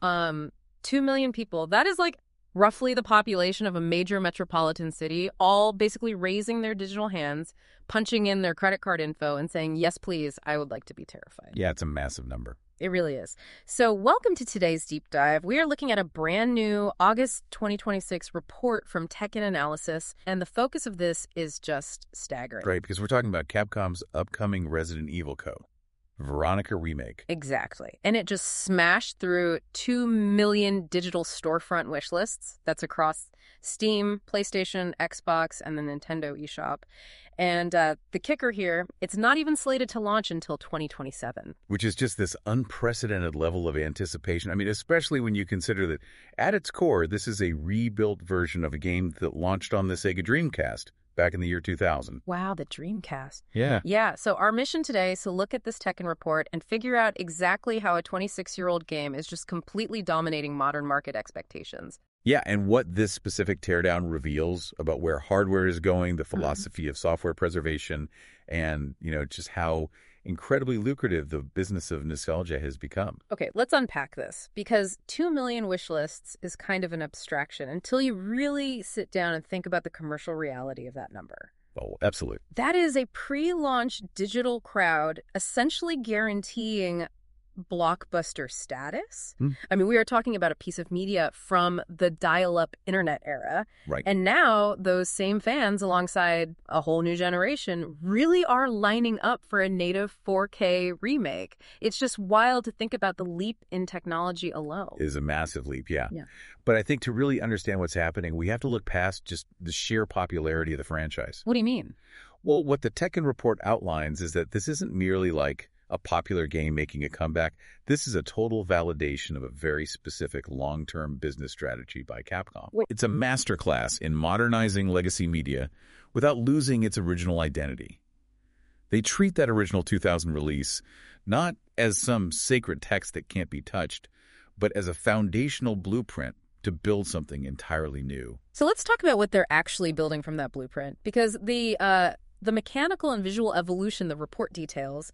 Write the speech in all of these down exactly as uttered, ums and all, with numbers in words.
Um, two million people. That is like roughly the population of a major metropolitan city, all basically raising their digital hands, punching in their credit card info and saying, yes, please, I would like to be terrified. Yeah, it's a massive number. It really is. So welcome to today's deep dive. We are looking at a brand new August twenty twenty-six report from Tekken Analysis, and the focus of this is just staggering. Right, because we're talking about Capcom's upcoming Resident Evil Co. Veronica remake. Exactly. And it just smashed through two million digital storefront wish lists. That's across Steam, PlayStation, Xbox, and the Nintendo eShop. And uh, the kicker here, it's not even slated to launch until twenty twenty-seven. Which is just this unprecedented level of anticipation. I mean, especially when you consider that at its core, this is a rebuilt version of a game that launched on the Sega Dreamcast back in the year two thousand. Wow, the Dreamcast. Yeah. Yeah, so our mission today is to look at this Tekken report and figure out exactly how a twenty-six-year-old game is just completely dominating modern market expectations. Yeah, and what this specific teardown reveals about where hardware is going, the philosophy mm-hmm. of software preservation, and, you know, just how incredibly lucrative the business of nostalgia has become. Okay, let's unpack this, because two million wish lists is kind of an abstraction until you really sit down and think about the commercial reality of that number. Oh, absolutely. That is a pre-launch digital crowd essentially guaranteeing blockbuster status. Hmm. I mean, we are talking about a piece of media from the dial-up internet era. Right. And now those same fans, alongside a whole new generation, really are lining up for a native four K remake. It's just wild to think about the leap in technology alone. It is a massive leap, yeah. yeah. But I think to really understand what's happening, we have to look past just the sheer popularity of the franchise. What do you mean? Well, what the Tekken report outlines is that this isn't merely like a popular game making a comeback. This is a total validation of a very specific long-term business strategy by Capcom. Wait. It's a masterclass in modernizing legacy media without losing its original identity. They treat that original two thousand release not as some sacred text that can't be touched, but as a foundational blueprint to build something entirely new. So let's talk about what they're actually building from that blueprint, because the uh, the mechanical and visual evolution the report details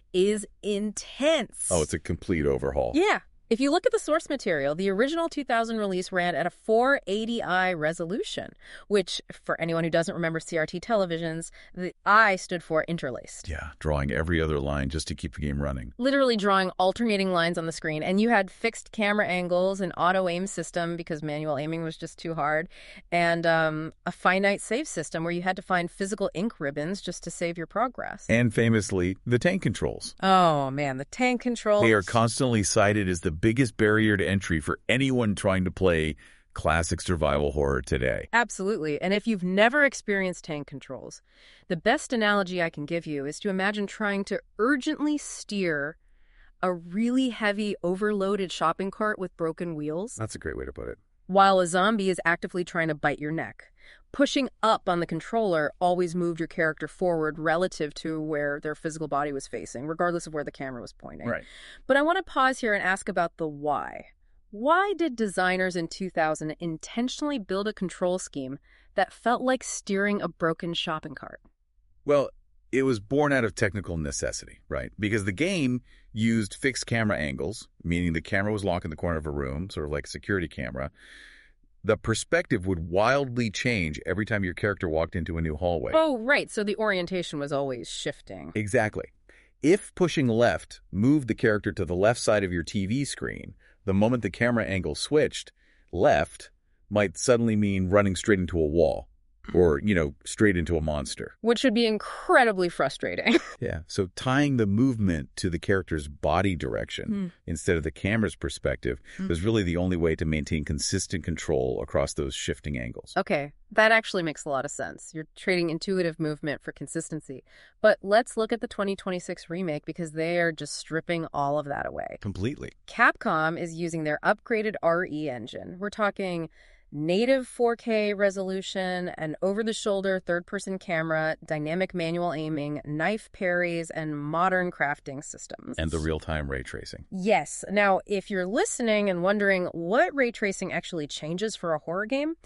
is intense. Oh, it's a complete overhaul. Yeah. If you look at the source material, the original two thousand release ran at a four eighty i resolution, which, for anyone who doesn't remember C R T televisions, the I stood for interlaced. Yeah, drawing every other line just to keep the game running. Literally drawing alternating lines on the screen. And you had fixed camera angles, an auto-aim system because manual aiming was just too hard, and um, a finite save system where you had to find physical ink ribbons just to save your progress. And famously, the tank controls. Oh, man, the tank controls. They are constantly cited as the biggest barrier to entry for anyone trying to play classic survival horror today. Absolutely. And if you've never experienced tank controls, the best analogy I can give you is to imagine trying to urgently steer a really heavy, overloaded shopping cart with broken wheels. That's a great way to put it. While a zombie is actively trying to bite your neck. Pushing up on the controller always moved your character forward relative to where their physical body was facing, regardless of where the camera was pointing. Right. But I want to pause here and ask about the why. Why did designers in two thousand intentionally build a control scheme that felt like steering a broken shopping cart? Well, it was born out of technical necessity, right? Because the game used fixed camera angles, meaning the camera was locked in the corner of a room, sort of like a security camera. The perspective would wildly change every time your character walked into a new hallway. Oh, right. So the orientation was always shifting. Exactly. If pushing left moved the character to the left side of your T V screen, the moment the camera angle switched, left might suddenly mean running straight into a wall. Or, you know, straight into a monster. Which would be incredibly frustrating. Yeah. So tying the movement to the character's body direction mm. instead of the camera's perspective mm. was really the only way to maintain consistent control across those shifting angles. Okay. That actually makes a lot of sense. You're trading intuitive movement for consistency. But let's look at the twenty twenty-six remake, because they are just stripping all of that away. Completely. Capcom is using their upgraded R E engine. We're talking native four K resolution, an over-the-shoulder third-person camera, dynamic manual aiming, knife parries, and modern crafting systems. And the real-time ray tracing. Yes. Now, if you're listening and wondering what ray tracing actually changes for a horror game,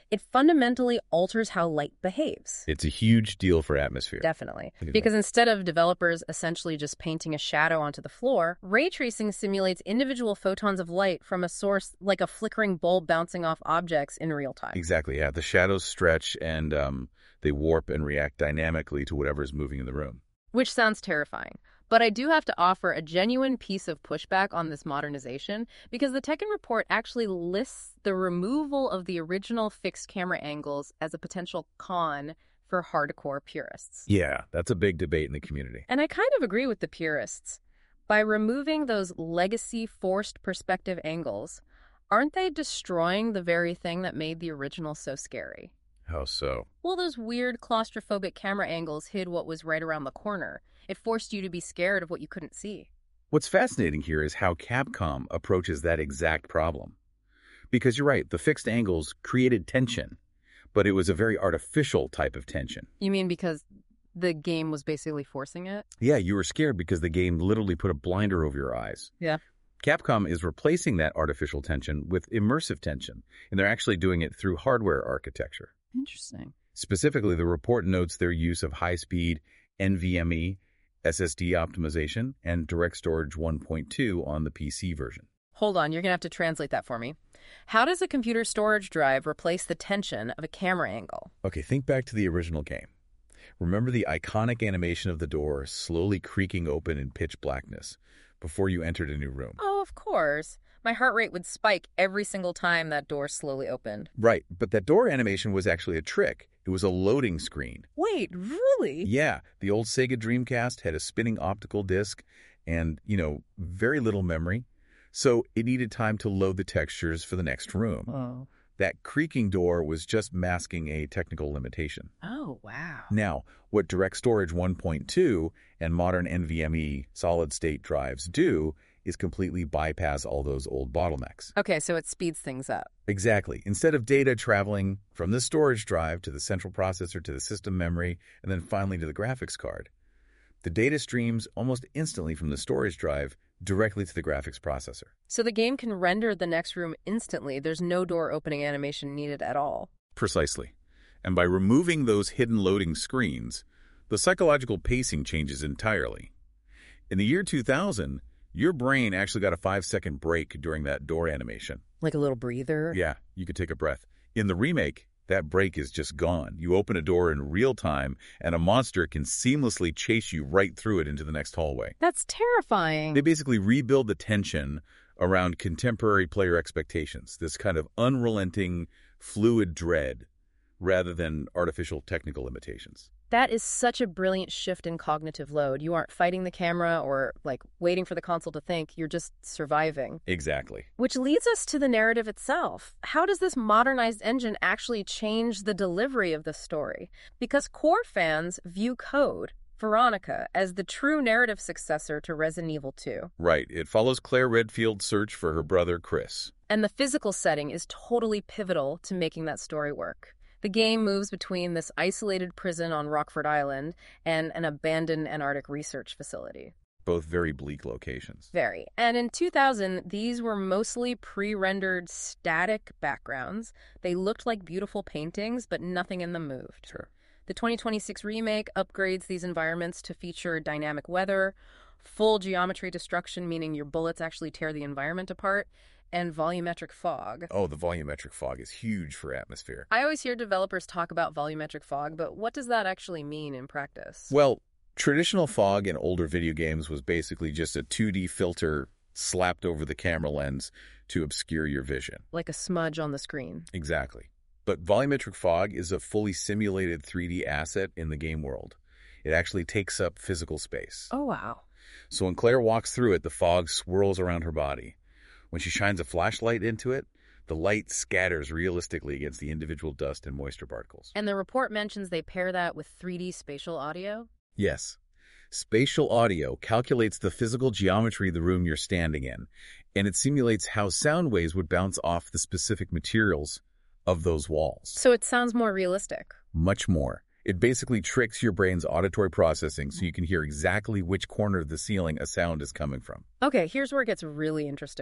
It fundamentally alters how light behaves. It's a huge deal for atmosphere. Definitely. Because instead of developers essentially just painting a shadow onto the floor, ray tracing simulates individual photons of light from a source like a flickering bulb bouncing off objects in real time. Exactly, yeah. The shadows stretch and um, they warp and react dynamically to whatever is moving in the room. Which sounds terrifying. But I do have to offer a genuine piece of pushback on this modernization because the Tekken report actually lists the removal of the original fixed camera angles as a potential con for hardcore purists. Yeah, that's a big debate in the community. And I kind of agree with the purists. By removing those legacy forced perspective angles, aren't they destroying the very thing that made the original so scary? How so? Well, those weird claustrophobic camera angles hid what was right around the corner. It forced you to be scared of what you couldn't see. What's fascinating here is how Capcom approaches that exact problem. Because you're right, the fixed angles created tension, but it was a very artificial type of tension. You mean because the game was basically forcing it? Yeah, you were scared because the game literally put a blinder over your eyes. Yeah. Capcom is replacing that artificial tension with immersive tension, and they're actually doing it through hardware architecture. Interesting. Specifically, the report notes their use of high-speed N V M e S S D optimization and Direct Storage one point two on the P C version. Hold on, you're going to have to translate that for me. How does a computer storage drive replace the tension of a camera angle? Okay, think back to the original game. Remember the iconic animation of the door slowly creaking open in pitch blackness before you entered a new room? Oh, of course. My heart rate would spike every single time that door slowly opened. Right, but that door animation was actually a trick. It was a loading screen. Wait, really? Yeah, the old Sega Dreamcast had a spinning optical disc and, you know, very little memory. So it needed time to load the textures for the next room. Oh. That creaking door was just masking a technical limitation. Oh, wow. Now, what Direct Storage one point two and modern N V M e solid-state drives do is completely bypass all those old bottlenecks. Okay, so it speeds things up. Exactly. Instead of data traveling from the storage drive to the central processor to the system memory and then finally to the graphics card, the data streams almost instantly from the storage drive directly to the graphics processor. So the game can render the next room instantly. There's no door opening animation needed at all. Precisely. And by removing those hidden loading screens, the psychological pacing changes entirely. In the year two thousand, your brain actually got a five-second break during that door animation. Like a little breather? Yeah, you could take a breath. In the remake, that break is just gone. You open a door in real time, and a monster can seamlessly chase you right through it into the next hallway. That's terrifying. They basically rebuild the tension around contemporary player expectations, this kind of unrelenting, fluid dread, rather than artificial technical limitations. That is such a brilliant shift in cognitive load. You aren't fighting the camera or, like, waiting for the console to think. You're just surviving. Exactly. Which leads us to the narrative itself. How does this modernized engine actually change the delivery of the story? Because core fans view Code, Veronica, as the true narrative successor to Resident Evil two. Right. It follows Claire Redfield's search for her brother, Chris. And the physical setting is totally pivotal to making that story work. The game moves between this isolated prison on Rockford Island and an abandoned Antarctic research facility. Both very bleak locations. Very. And in two thousand, these were mostly pre-rendered static backgrounds. They looked like beautiful paintings, but nothing in them moved. Sure. The twenty twenty-six remake upgrades these environments to feature dynamic weather, full geometry destruction, meaning your bullets actually tear the environment apart, and volumetric fog. Oh, the volumetric fog is huge for atmosphere. I always hear developers talk about volumetric fog, but what does that actually mean in practice? Well, traditional fog in older video games was basically just a two D filter slapped over the camera lens to obscure your vision. Like a smudge on the screen. Exactly. But volumetric fog is a fully simulated three D asset in the game world. It actually takes up physical space. Oh, wow. So when Claire walks through it, the fog swirls around her body. When she shines a flashlight into it, the light scatters realistically against the individual dust and moisture particles. And the report mentions they pair that with three D spatial audio? Yes. Spatial audio calculates the physical geometry of the room you're standing in, and it simulates how sound waves would bounce off the specific materials of those walls. So it sounds more realistic. Much more. It basically tricks your brain's auditory processing so you can hear exactly which corner of the ceiling a sound is coming from. Okay, here's where it gets really interesting.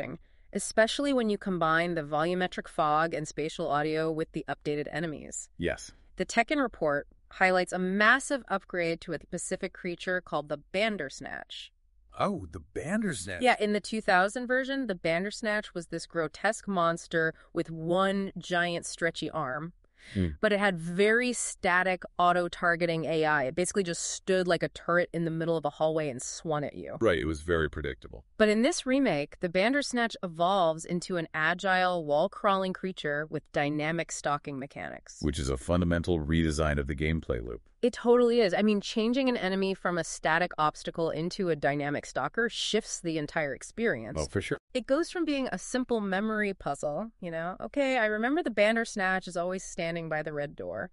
especially when you combine the volumetric fog and spatial audio with the updated enemies. Yes. The Tekken report highlights a massive upgrade to a specific creature called the Bandersnatch. Oh, the Bandersnatch. Yeah, in the two thousand version, the Bandersnatch was this grotesque monster with one giant stretchy arm. Mm. But it had very static auto-targeting A I. It basically just stood like a turret in the middle of a hallway and swung at you. Right, it was very predictable. But in this remake, the Bandersnatch evolves into an agile, wall-crawling creature with dynamic stalking mechanics. Which is a fundamental redesign of the gameplay loop. It totally is. I mean, changing an enemy from a static obstacle into a dynamic stalker shifts the entire experience. Oh, for sure. It goes from being a simple memory puzzle, you know, okay, I remember the Bandersnatch is always standing by the red door,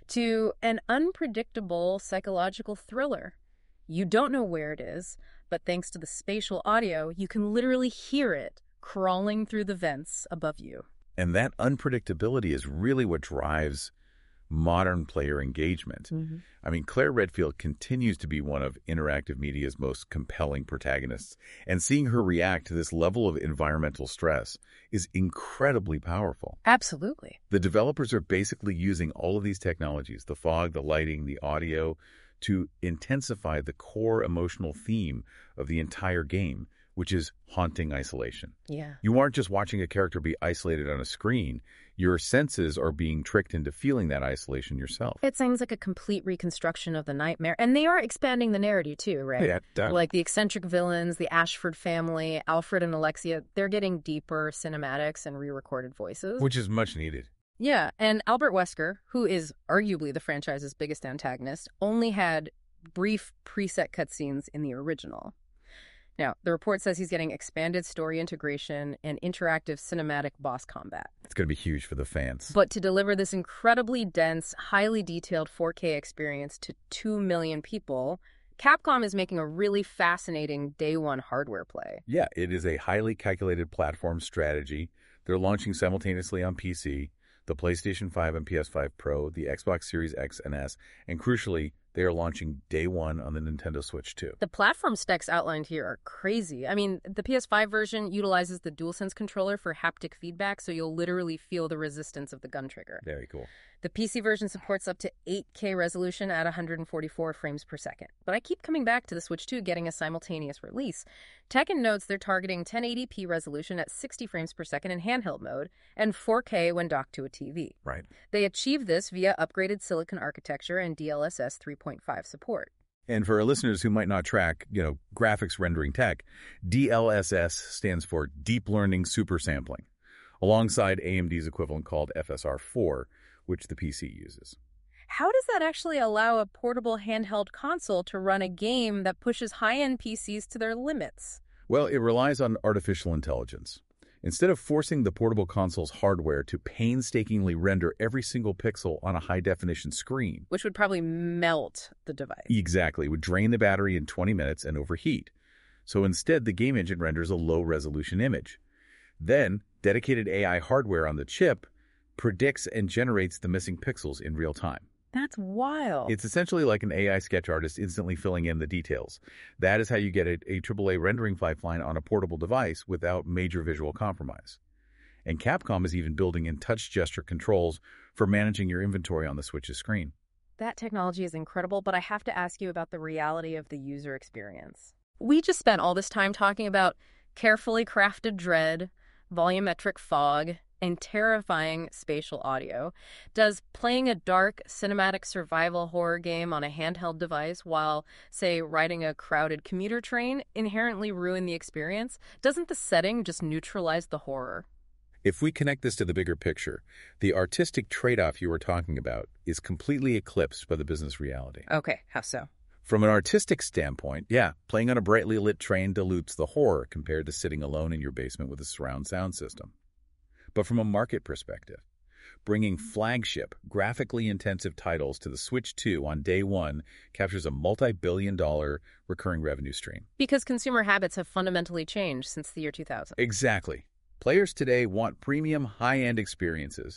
to an unpredictable psychological thriller. You don't know where it is, but thanks to the spatial audio, you can literally hear it crawling through the vents above you. And that unpredictability is really what drives modern player engagement. Mm-hmm. I mean, Claire Redfield continues to be one of interactive media's most compelling protagonists, and seeing her react to this level of environmental stress is incredibly powerful. Absolutely. The developers are basically using all of these technologies, the fog, the lighting, the audio, to intensify the core emotional theme of the entire game, which is haunting isolation. Yeah. You aren't just watching a character be isolated on a screen. Your senses are being tricked into feeling that isolation yourself. It seems like a complete reconstruction of the nightmare. And they are expanding the narrative too, right? Yeah, definitely. Like the eccentric villains, the Ashford family, Alfred and Alexia, they're getting deeper cinematics and re-recorded voices. Which is much needed. Yeah, and Albert Wesker, who is arguably the franchise's biggest antagonist, only had brief preset cutscenes in the original. Now, the report says he's getting expanded story integration and interactive cinematic boss combat. It's going to be huge for the fans. But to deliver this incredibly dense, highly detailed four K experience to two million people, Capcom is making a really fascinating day one hardware play. Yeah, it is a highly calculated platform strategy. They're launching simultaneously on P C, the PlayStation five and P S five Pro, the Xbox Series X and S, and crucially, they are launching day one on the Nintendo Switch too. The platform specs outlined here are crazy. I mean, the P S five version utilizes the DualSense controller for haptic feedback, so you'll literally feel the resistance of the gun trigger. Very cool. The P C version supports up to eight K resolution at one hundred forty-four frames per second. But I keep coming back to the Switch two getting a simultaneous release. Tekken notes they're targeting ten eighty p resolution at sixty frames per second in handheld mode and four K when docked to a T V. Right. They achieve this via upgraded silicon architecture and D L S S three point five support. And for our listeners who might not track, you know, graphics rendering tech, D L S S stands for Deep Learning Super Sampling, alongside A M D's equivalent called F S R four, which the P C uses. How does that actually allow a portable handheld console to run a game that pushes high-end P Cs to their limits? Well, it relies on artificial intelligence. Instead of forcing the portable console's hardware to painstakingly render every single pixel on a high-definition screen, which would probably melt the device. Exactly. It would drain the battery in twenty minutes and overheat. So instead, the game engine renders a low-resolution image. Then, dedicated A I hardware on the chip predicts and generates the missing pixels in real time. That's wild. It's essentially like an A I sketch artist instantly filling in the details. That is how you get a, a triple A rendering pipeline on a portable device without major visual compromise. And Capcom is even building in touch gesture controls for managing your inventory on the Switch's screen. That technology is incredible, but I have to ask you about the reality of the user experience. We just spent all this time talking about carefully crafted dread, volumetric fog, and terrifying spatial audio. Does playing a dark, cinematic survival horror game on a handheld device while, say, riding a crowded commuter train inherently ruin the experience? Doesn't the setting just neutralize the horror? If we connect this to the bigger picture, the artistic trade-off you were talking about is completely eclipsed by the business reality. Okay, how so? From an artistic standpoint, yeah, playing on a brightly lit train dilutes the horror compared to sitting alone in your basement with a surround sound system. But from a market perspective, bringing flagship, graphically intensive titles to the Switch two on day one captures a multi-billion dollar recurring revenue stream. Because consumer habits have fundamentally changed since the year two thousand. Exactly. Players today want premium, high-end experiences,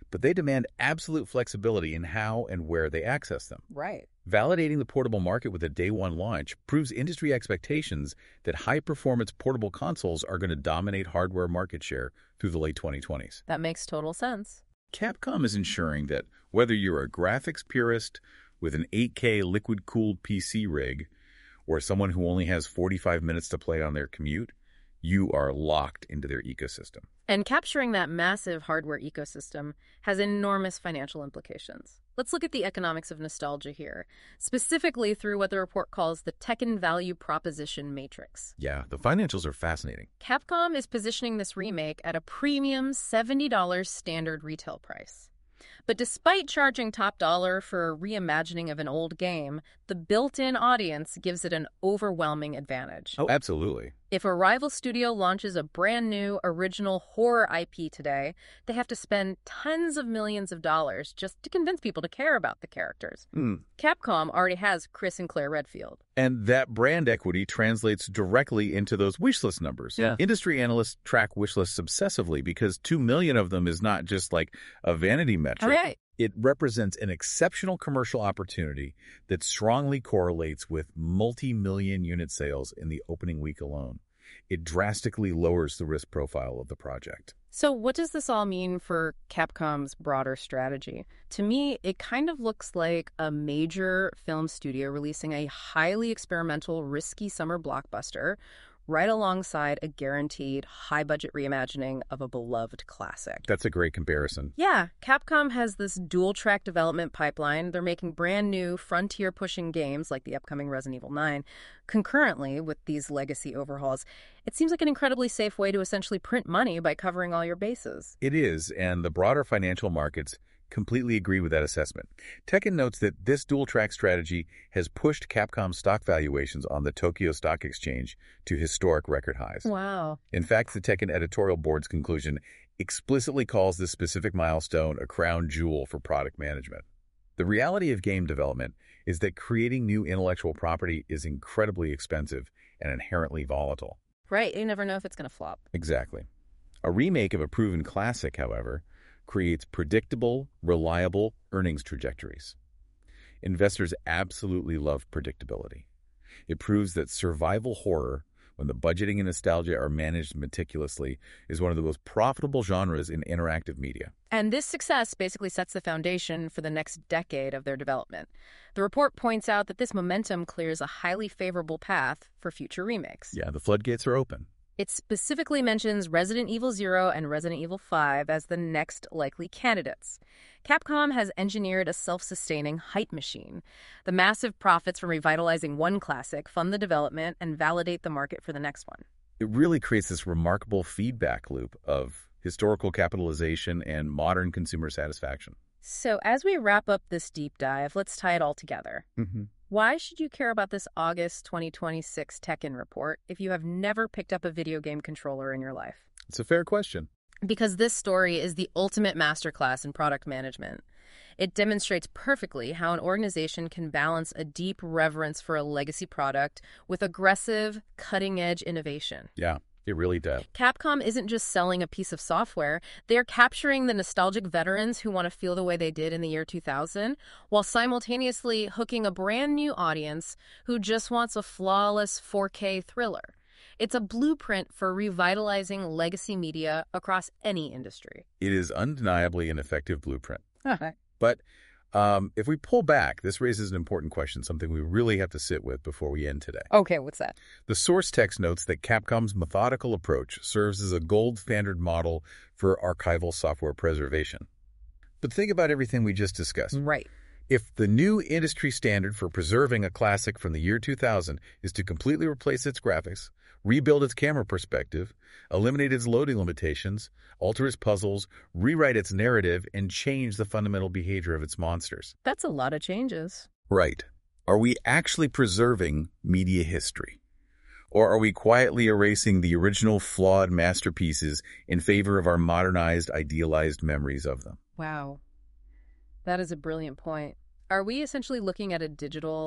but they demand absolute flexibility in how and where they access them. Right. Validating the portable market with a day one launch proves industry expectations that high-performance portable consoles are going to dominate hardware market share through the late twenty twenties. That makes total sense. Capcom is ensuring that whether you're a graphics purist with an eight K liquid-cooled P C rig or someone who only has forty-five minutes to play on their commute, you are locked into their ecosystem. And capturing that massive hardware ecosystem has enormous financial implications. Let's look at the economics of nostalgia here, specifically through what the report calls the Tekken Value Proposition Matrix. Yeah, the financials are fascinating. Capcom is positioning this remake at a premium seventy dollars standard retail price. But despite charging top dollar for a reimagining of an old game, the built-in audience gives it an overwhelming advantage. Oh, absolutely. If a rival studio launches a brand new original horror I P today, they have to spend tens of millions of dollars just to convince people to care about the characters. Mm. Capcom already has Chris and Claire Redfield. And that brand equity translates directly into those wishlist numbers. Yeah. Industry analysts track wishlists obsessively because two million of them is not just like a vanity metric. All right. It represents an exceptional commercial opportunity that strongly correlates with multi-million unit sales in the opening week alone. It drastically lowers the risk profile of the project. So what does this all mean for Capcom's broader strategy? To me, it kind of looks like a major film studio releasing a highly experimental, risky summer blockbuster right alongside a guaranteed high-budget reimagining of a beloved classic. That's a great comparison. Yeah, Capcom has this dual-track development pipeline. They're making brand new, frontier-pushing games like the upcoming Resident Evil nine concurrently with these legacy overhauls. It seems like an incredibly safe way to essentially print money by covering all your bases. It is, and the broader financial markets completely agree with that assessment. Tekken notes that this dual-track strategy has pushed Capcom stock valuations on the Tokyo Stock Exchange to historic record highs. Wow. In fact, the Tekken editorial board's conclusion explicitly calls this specific milestone a crown jewel for product management. The reality of game development is that creating new intellectual property is incredibly expensive and inherently volatile. Right, you never know if it's going to flop. Exactly. A remake of a proven classic, however, creates predictable, reliable earnings trajectories. Investors absolutely love predictability. It proves that survival horror, when the budgeting and nostalgia are managed meticulously, is one of the most profitable genres in interactive media. And this success basically sets the foundation for the next decade of their development. The report points out that this momentum clears a highly favorable path for future remakes. Yeah, the floodgates are open. It specifically mentions Resident Evil Zero and Resident Evil five as the next likely candidates. Capcom has engineered a self-sustaining hype machine. The massive profits from revitalizing one classic fund the development and validate the market for the next one. It really creates this remarkable feedback loop of historical capitalization and modern consumer satisfaction. So as we wrap up this deep dive, let's tie it all together. Mm-hmm. Why should you care about this August twenty twenty-six Tekken report if you have never picked up a video game controller in your life? It's a fair question. Because this story is the ultimate masterclass in product management. It demonstrates perfectly how an organization can balance a deep reverence for a legacy product with aggressive, cutting-edge innovation. Yeah. It really does. Capcom isn't just selling a piece of software. They're capturing the nostalgic veterans who want to feel the way they did in the year two thousand, while simultaneously hooking a brand new audience who just wants a flawless four K thriller. It's a blueprint for revitalizing legacy media across any industry. It is undeniably an effective blueprint. Okay. But um, if we pull back, this raises an important question, something we really have to sit with before we end today. Okay, what's that? The source text notes that Capcom's methodical approach serves as a gold standard model for archival software preservation. But think about everything we just discussed. Right. If the new industry standard for preserving a classic from the year two thousand is to completely replace its graphics, rebuild its camera perspective, eliminate its loading limitations, alter its puzzles, rewrite its narrative, and change the fundamental behavior of its monsters. That's a lot of changes. Right. Are we actually preserving media history? Or are we quietly erasing the original flawed masterpieces in favor of our modernized, idealized memories of them? Wow. That is a brilliant point. Are we essentially looking at a digital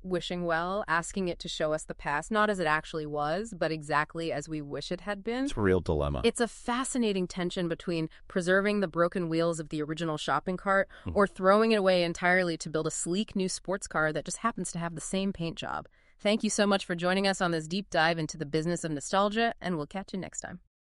wishing well, asking it to show us the past, not as it actually was, but exactly as we wish it had been. It's a real dilemma. It's a fascinating tension between preserving the broken wheels of the original shopping cart mm-hmm. or throwing it away entirely to build a sleek new sports car that just happens to have the same paint job. Thank you so much for joining us on this deep dive into the business of nostalgia, and we'll catch you next time.